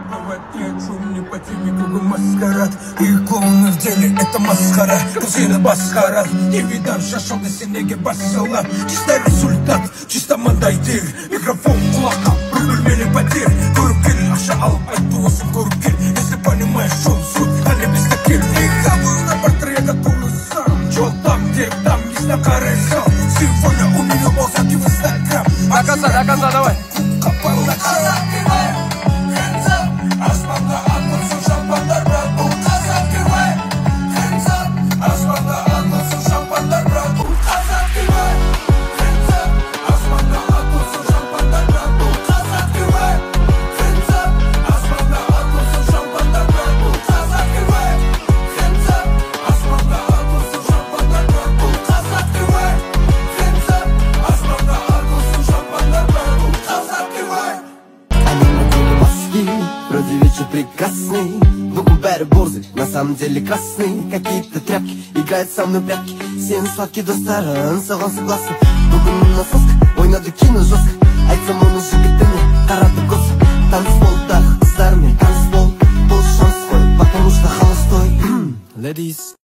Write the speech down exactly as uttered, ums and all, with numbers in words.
Шум не по теме, кругом маскарад. И клоуны в деле, это масхара. Кузина басхара. Не видан шашал на синеге басала. Чисто результат, чисто мандайдер. Микрофон кулака, рубль потерь. Куркель, аша алып айтуасың куркель. Если понимаешь, что суть, а не без таких. И хаваю на портрета тулуса. Чё там, где там, не знакарайся. Сегодня у меня мозги в инстаграм. До конца, до конца, давай. Копал на казахи. Аспанда атылсын шампандар, брат, бұл қазақи вай. Hands up, аспанда атылсын шампандар, брат, бұл қазақи вай. Hands up, аспанда атылсын шампандар, брат, бұл қазақи вай. Hands up, аспанда атылсын шампандар, брат, бұл қазақи вай. Hands up, аспанда атылсын шампандар, брат, бұл қазақи вай. Hands up, аспанда атылсын шампандар, брат, бұл қазақи вай. Вроде вечер прекрасный, но бэри борзый, на самом деле красный. Какие-то тряпки играют со мной прятки. Сен сладкий достаран, соған согласен. Бүгін насоска, ойнады кино жестко. Айтсам оны жігітіне, қарады көз. Танцполдағы қыздармен таныс бол, бұл шанс қой, потому что холостой. Ladies